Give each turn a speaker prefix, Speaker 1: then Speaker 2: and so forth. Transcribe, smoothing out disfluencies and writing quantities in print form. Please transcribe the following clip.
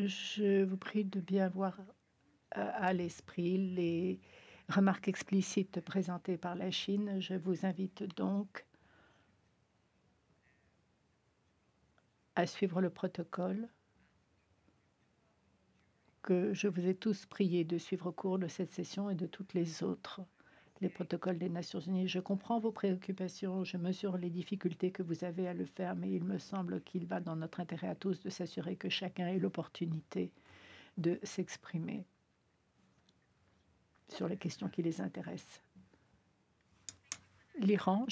Speaker 1: Je vous prie de bien avoir à l'esprit les remarques explicites présentées par la Chine. Je vous invite donc à suivre le protocole que je vous ai tous prié de suivre au cours de cette session et de toutes les autres, les protocoles des Nations unies. Je comprends vos préoccupations, je mesure les difficultés que vous avez à le faire, mais il me semble qu'il va dans notre intérêt à tous de s'assurer que chacun ait l'opportunité de s'exprimer sur les questions qui les intéressent. L'Iran,